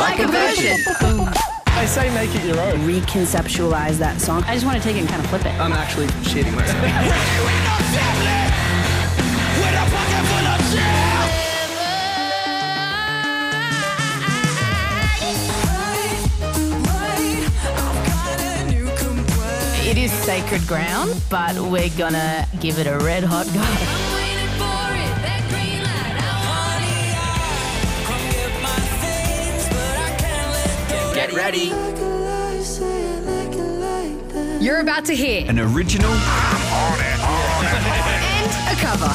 Like a Version. I say make it your own. Reconceptualize that song. I just want to take it and kind of flip it. I'm actually shitting myself. It is sacred ground, but we're gonna give it a red hot go. Get ready. You're about to hear An original and a cover.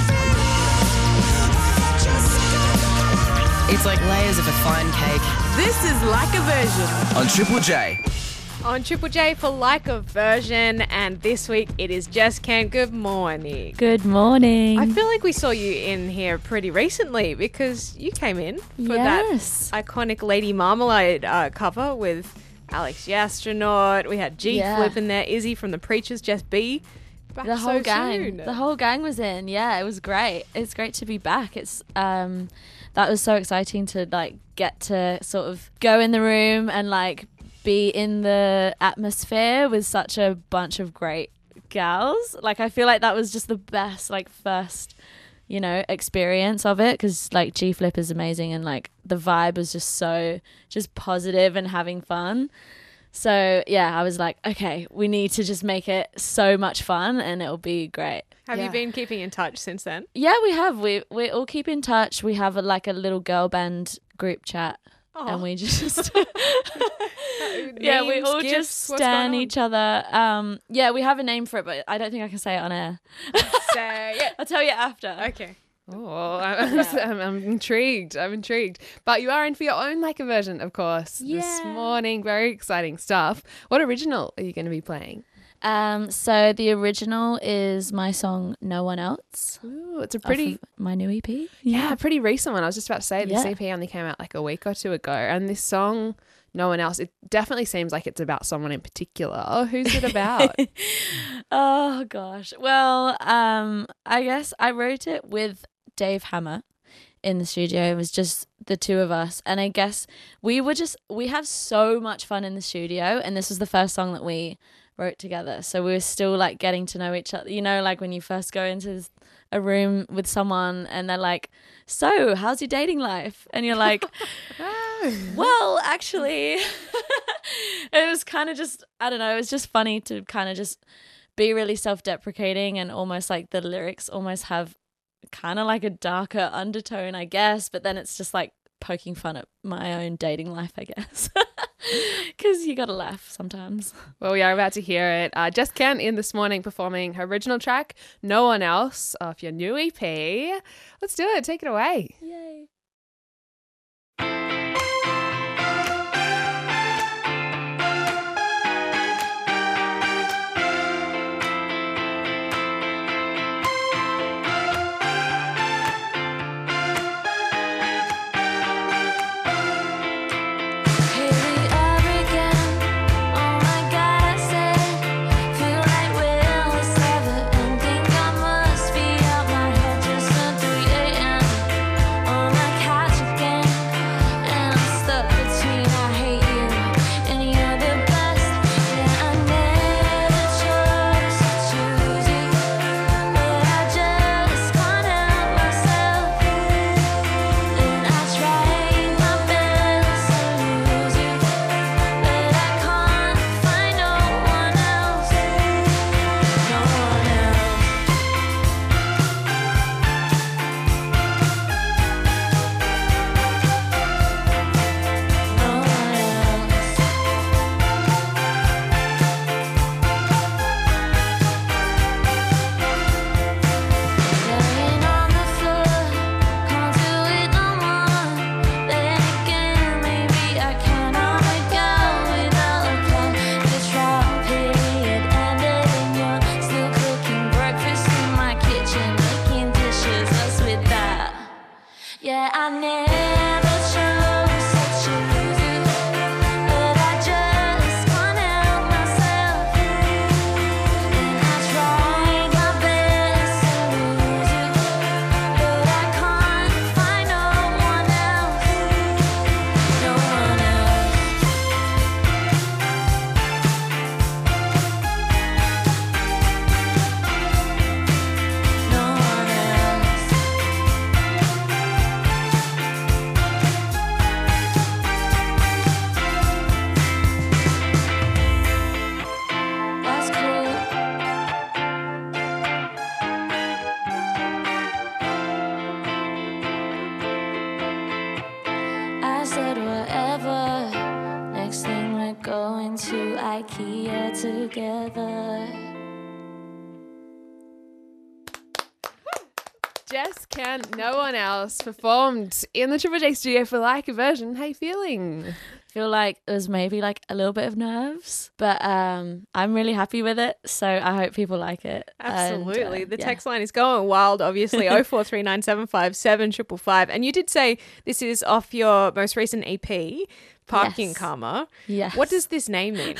It's like layers of a fine cake. This is Like a Version. on Triple J. On Triple J for Like a Version, and this week it is Jess Ken. Good morning. Good morning. I feel like we saw you in here pretty recently because you came in for Yes. that iconic Lady Marmalade cover with Alex the Astronaut. We had G Yeah. Flip in there, Izzy from The Preachers, Jess B. Back The whole so gang. soon. The whole gang was in. Yeah, it was great. It's great to be back. It's that was so exciting to like get to sort of go in the room and like be in the atmosphere with such a bunch of great gals. Like I feel like that was just the best like first, you know, experience of it because like G Flip is amazing and like the vibe was just so just positive and having fun. So yeah, I was like, okay, we need to just make it so much fun and it'll be great. Have Yeah. you been keeping in touch since then? Yeah, we have. We all keep in touch. We have like a little girl band group chat, and we just yeah, we Names, all gifts, just what's going stan on? each other. Yeah, we have a name for it, but I don't think I can say it on air. So, yeah. I'll tell you after. Okay. Oh, I'm intrigued. I'm intrigued. But you are in for your own Like a Version, of course, this Yeah. morning. Very exciting stuff. What original are you going to be playing? So the original is my song "No One Else." Ooh, it's a off pretty, of my new EP. yeah, pretty recent one. I was just about to say this Yeah. EP only came out like a week or two ago, and this song, "No One Else," it definitely seems like it's about someone in particular. Who's it about? Oh gosh. Well, I guess I wrote it with Dave Hammer in the studio. It was just the two of us, and I guess we have so much fun in the studio, and this was the first song that we wrote together. So we were still like getting to know each other. You know, like when you first go into a room with someone and they're like, "So, how's your dating life?" And you're like, "Well, actually," it was kind of just, I don't know, it was just funny to kind of just be really self-deprecating and almost like the lyrics almost have kind of like a darker undertone, I guess, but then it's just like poking fun at my own dating life, I guess, because you gotta laugh sometimes. Well, we are about to hear it. Jess Kent in this morning performing her original track, "No One Else," off your new EP. Let's do it. Take it away. Yay. Feel like we'll never end. Think I must be out my head just at 3 a.m. going to IKEA together. Jess Kent, no one else, performed in the Triple J studio for Like a Version. How you feeling? Feel like it was maybe like a little bit of nerves, but I'm really happy with it. So I hope people like it. Absolutely. And, the yeah. text line is going wild, obviously. 0439757555. And you did say this is off your most recent EP, Parking Yes. Karma. Yes. What does this name mean?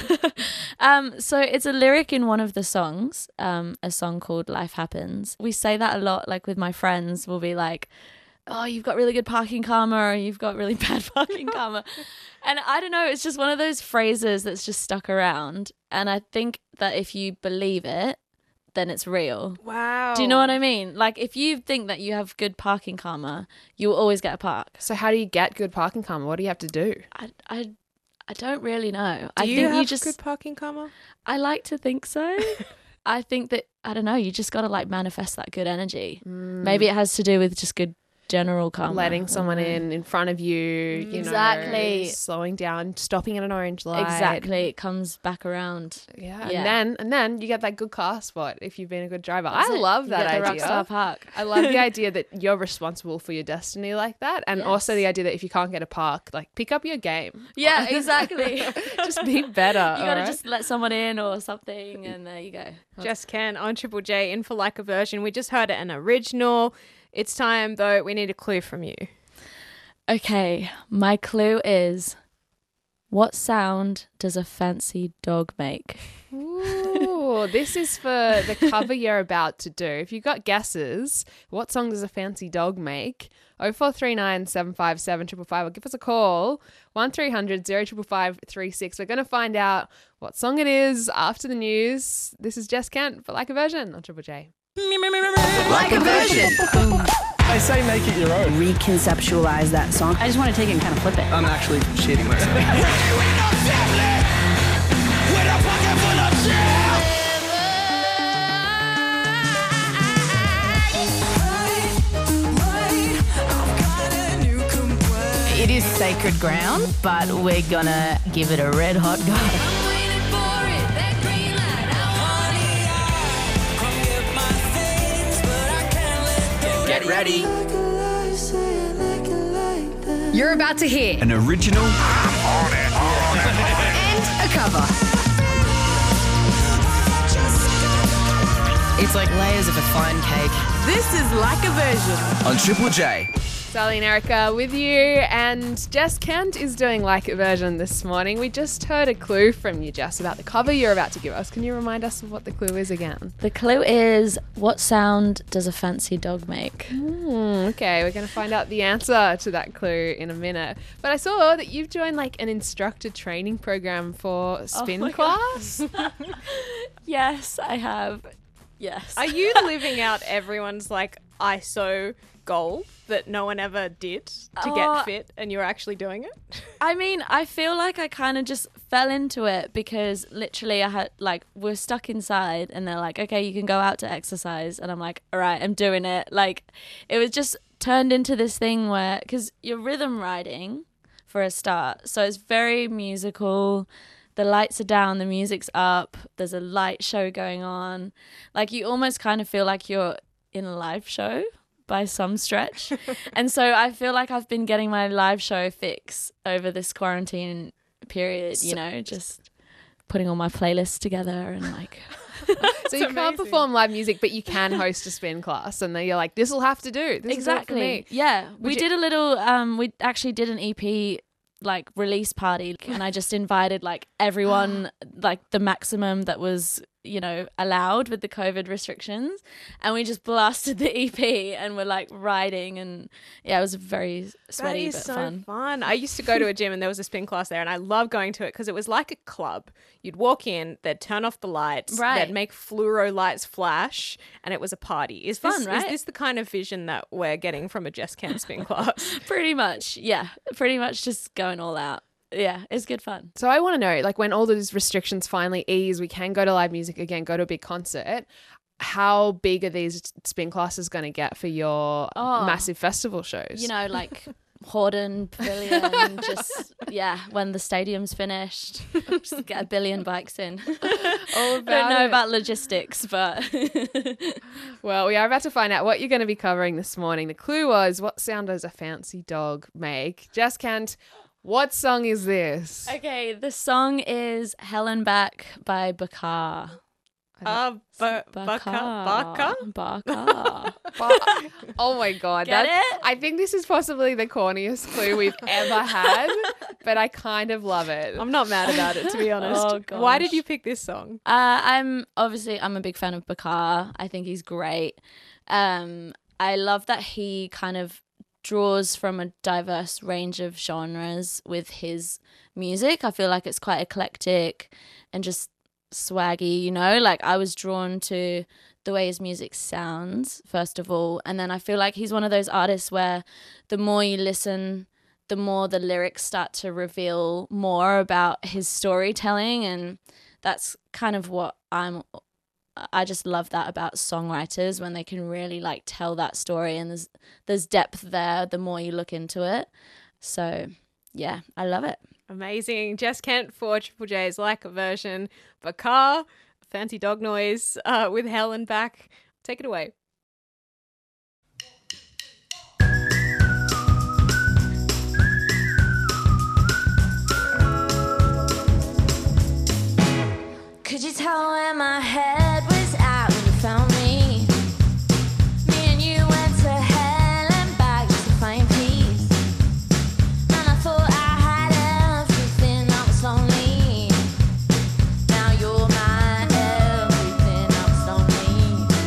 So it's a lyric in one of the songs, a song called Life Happens. We say that a lot, like with my friends, we'll be like, oh, you've got really good parking karma, or you've got really bad parking karma. And I don't know, it's just one of those phrases that's just stuck around. And I think that if you believe it, then it's real. Wow. Do you know what I mean? Like if you think that you have good parking karma, you will always get a park. So how do you get good parking karma? What do you have to do? I don't really know. Do I you think have you just good parking karma? I like to think so. I think that I don't know, you just got to like manifest that good energy. Maybe it has to do with just good general karma. Letting someone in front of you, you Exactly. know, slowing down, stopping at an orange light. Exactly. It comes back around. Yeah. Yeah. And then you get that good car spot if you've been a good driver. That's I it. love You that get the idea. Rockstar Park. I love the idea that you're responsible for your destiny like that. And also Yes. the idea that if you can't get a park, like pick up your game. Yeah, exactly. Just be better. You got to just let someone in or something, and there you go. Jess Ken on Triple J in for Like a Version. We just heard an original. It's time, though. We need a clue from you. Okay, my clue is, what sound does a fancy dog make? Ooh, this is for the cover you're about to do. If you've got guesses, what song does a fancy dog make? 0439 757 555 or give us a call 1300 0555 36. We're going to find out what song it is after the news. This is Jess Kent for Like a Version on Triple J. Like a version. I say make it your own. Reconceptualize that song. I just want to take it and kind of flip it. I'm actually shitting myself. It is sacred ground, but we're gonna give it a red hot go. Get ready. You're about to hear An original and a cover. It's like layers of a fine cake. This is Like a Version. on Triple J. Sally and Erica with you, and Jess Kent is doing Like a Version this morning. We just heard a clue from you, Jess, about the cover you're about to give us. Can you remind us of what the clue is again? The clue is, what sound does a fancy dog make? Okay, we're going to find out the answer to that clue in a minute. But I saw that you've joined like an instructor training program for spin class. Yes, I have. Yes. Are you living out everyone's like ISO goal that no one ever did to get fit, and you're actually doing it? I mean, I feel like I kind of just fell into it because literally I had like, we're stuck inside and they're like, okay, you can go out to exercise. And I'm like, all right, I'm doing it. Like, it was just turned into this thing where, because you're rhythm riding for a start. So it's very musical. The lights are down, the music's up, there's a light show going on. Like, you almost kind of feel like you're in a live show by some stretch. And so I feel like I've been getting my live show fix over this quarantine period, you know, just putting all my playlists together and like... So you can't perform live music, but you can host a spin class, and then you're like, this will have to do. This Exactly. Is it for me. Yeah. We you- did a little, we actually did an EP like release party, and I just invited like everyone, like the maximum that was, you know, allowed with the COVID restrictions, and we just blasted the EP and we're like riding, and yeah, it was very sweaty That is but so fun. fun. I used to go to a gym and there was a spin class there, and I loved going to it because it was like a club. You'd walk in, they'd turn off the lights, Right. they'd make fluoro lights flash, and it was a party. Is Fun, this, right? Is this the kind of vision that we're getting from a Jess Kent spin class? Pretty much, yeah. Pretty much just going all out. Yeah, it's good fun. So I want to know, like, when all those restrictions finally ease, we can go to live music again, go to a big concert. How big are these spin classes going to get for your massive festival shows? You know, like Horden Pavilion, just when the stadium's finished, just get 1 billion bikes in. All I don't know about logistics, but well, we are about to find out what you're going to be covering this morning. The clue was, what sound does a fancy dog make? Jess Kent, what song is this? okay. The song is "Helen Back" by Bakar. Baka? Oh my god, Get it? I think this is possibly the corniest clue we've ever had, but I kind of love it. I'm not mad about it, to be honest. Oh, gosh. Why did you pick this song? I'm a big fan of Bakar. I think he's great. I love that he kind of draws from a diverse range of genres with his music. I feel like it's quite eclectic and just swaggy, you know? Like, I was drawn to the way his music sounds, first of all, and then I feel like he's one of those artists where the more you listen, the more the lyrics start to reveal more about his storytelling, and that's kind of what I just love that about songwriters, when they can really like tell that story, and there's depth there the more you look into it. So yeah, I love it. Amazing. Jess Kent for Triple J's Like a Version. Bakar, Fancy Dog Noise with Helen Back. Take it away. Could you tell where my head was at when you found me? Me and you went to hell and back just to find peace. And I thought I had everything, I was lonely. Now you're my everything, I was lonely.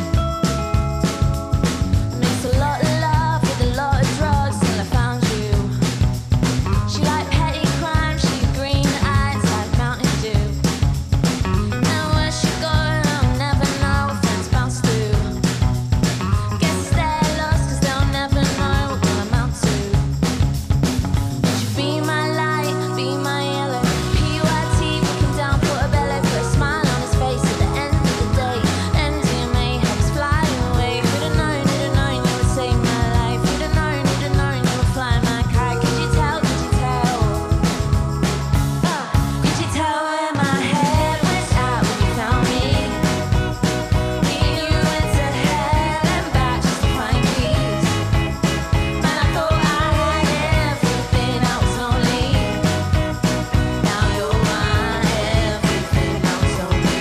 I mixed a lot of love with a lot of drugs till I found you. She liked petty crime, she had green eyes like Mountain Dew. And where she go, I'll never know what friends bounce through. Guess they're lost 'cause they'll never know what we'll amount to. Would you be my light, be my yellow? PYT looking down, put a belly, put a smile on his face at the end of the day. MDMA helps fly away. Who'd have known you would save my life? Who'd have known you would fly my kite? Could you tell, could you tell? Could you tell where my head was at when you found me? Me and you went to hell and back just to find peace. Man, I thought I had everything, I was lonely. Now you're my everything, I was lonely.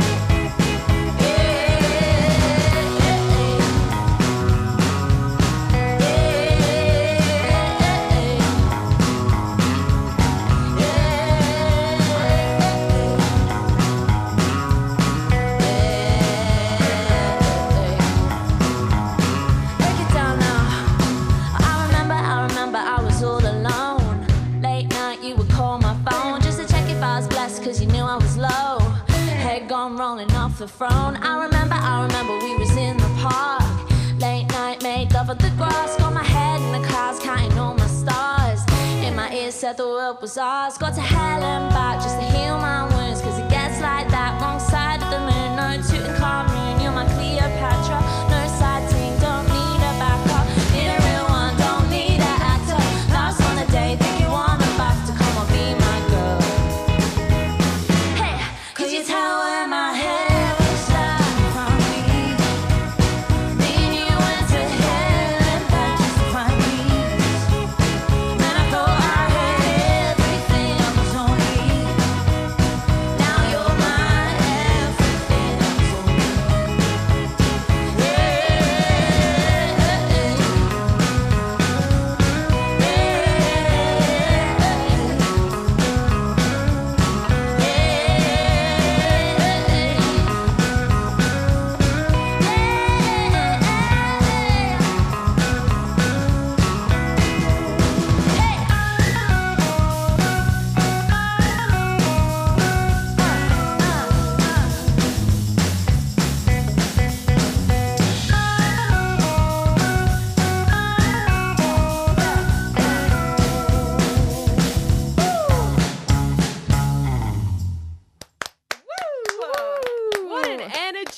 Break it down now. I remember I was all alone. Late night you would call my phone just to check if I was blessed 'cause you knew I was low. Head gone rolling off the throne. I remember we was in the park. Late night made love at the grass. Got my head in the clouds counting all my stars. In my ears said the world was ours. Got to hell and back just to heal my wounds 'cause it gets like that. Wrong side of the moon, no Tutankhamun. You're my Cleopatra. No side team, don't need a backup. Need a real one, don't need an actor. Last on the day, think you wanna back to come on, be my girl. Hey, could you tell where my head was at from me? Me and you went to hell and back just to find peace. Man, I thought I had everything, I was lonely.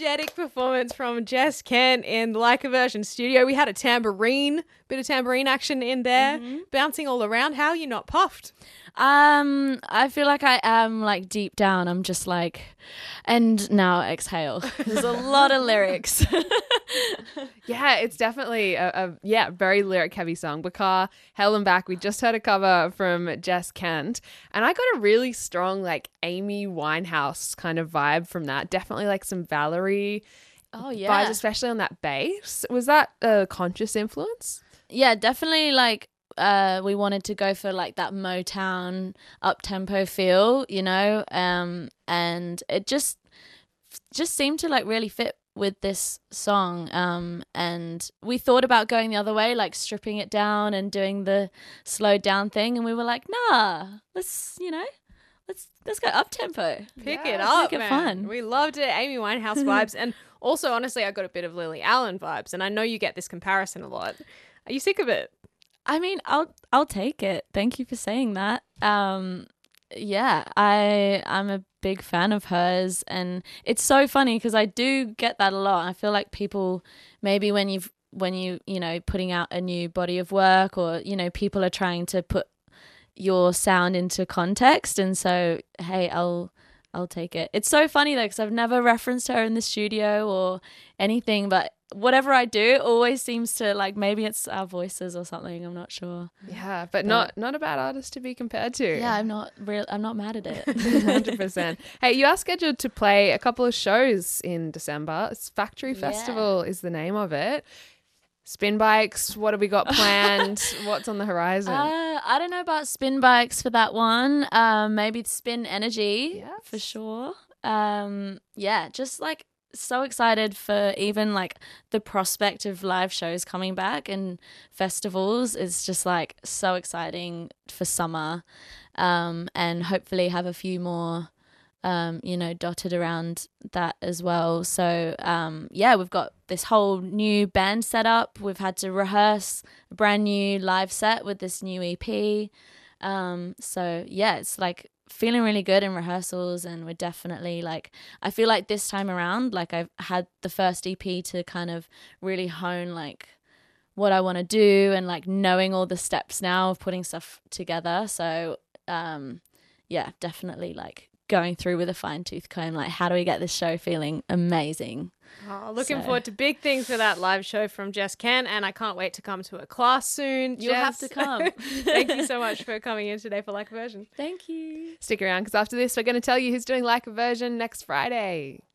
energetic performance from Jess Kent in the Like a Version studio. We had a bit of tambourine action in there, bouncing all around. How are you not puffed? I feel like I am, like, deep down. I'm just like, and now exhale. There's a lot of lyrics. Yeah, it's definitely a very lyric heavy song. Bakar, Hell and Back. We just heard a cover from Jess Kent, and I got a really strong, like, Amy Winehouse kind of vibe from that. Definitely like some Valerie vibes, especially on that bass. Was that a conscious influence? Yeah, definitely, like, we wanted to go for, like, that Motown up-tempo feel, you know, and it just seemed to, like, really fit with this song, and we thought about going the other way, like stripping it down and doing the slowed down thing, and we were like, nah, let's go up-tempo. Pick it up, make it man. fun. We loved it. Amy Winehouse vibes. And also, honestly, I got a bit of Lily Allen vibes, and I know you get this comparison a lot. Are you sick of it? I mean, I'll take it. Thank you for saying that. Yeah, I'm a big fan of hers, and it's so funny because I do get that a lot. I feel like people, maybe when you know, putting out a new body of work, or, you know, people are trying to put your sound into context, and so, hey, I'll take it. It's so funny though, because I've never referenced her in the studio or anything, but whatever I do always seems to, like, maybe it's our voices or something, I'm not sure. Yeah, but not a bad artist to be compared to. Yeah, I'm not mad at it. 100%. Hey, you are scheduled to play a couple of shows in December. It's Factory Festival is the name of it. Spin bikes, what have we got planned? What's on the horizon? I don't know about spin bikes for that one. Maybe spin energy for sure. Yeah, just, like, so excited for even, like, the prospect of live shows coming back and festivals. Is just, like, so exciting for summer, and hopefully have a few more you know, dotted around that as well. So yeah, we've got this whole new band set up. We've had to rehearse a brand new live set with this new EP. So yeah, it's, like, feeling really good in rehearsals, and we're definitely, like, I feel like this time around, like, I've had the first EP to kind of really hone, like, what I want to do, and, like, knowing all the steps now of putting stuff together. So yeah, definitely, like, going through with a fine-tooth comb, like, how do we get this show feeling amazing? Oh, looking forward to big things for that live show from Jess Kent, and I can't wait to come to a class soon. You'll have Jess, to come. Thank you so much for coming in today for Like a Version. Thank you. Stick around, because after this, we're going to tell you who's doing Like a Version next Friday.